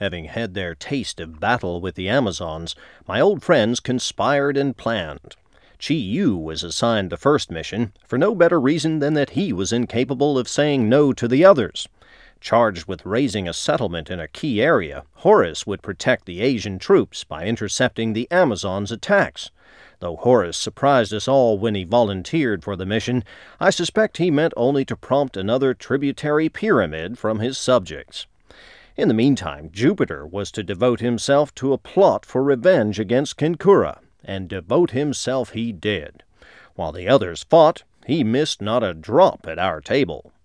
Having had their taste of battle with the Amazons, my old friends conspired and planned. Chi Yu was assigned the first mission, for no better reason than that he was incapable of saying no to the others. Charged with raising a settlement in a key area, Horus would protect the Asian troops by intercepting the Amazons' attacks. Though Horus surprised us all when he volunteered for the mission, I suspect he meant only to prompt another tributary pyramid from his subjects. In the meantime, Jupiter was to devote himself to a plot for revenge against Kinkura, and devote himself he did. While the others fought, he missed not a drop at our table.